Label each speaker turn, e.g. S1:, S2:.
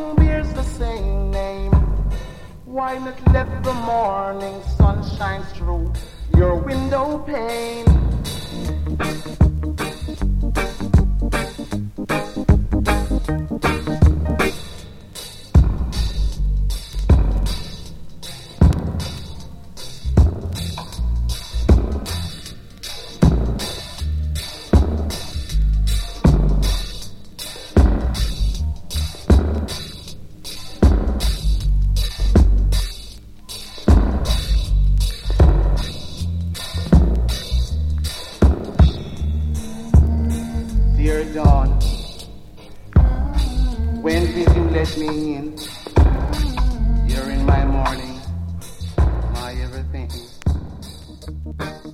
S1: song bears the same name. Why not let the morning sun shine through your window pane? Dear dawn, when did you let me in? You're in my morning, my everything.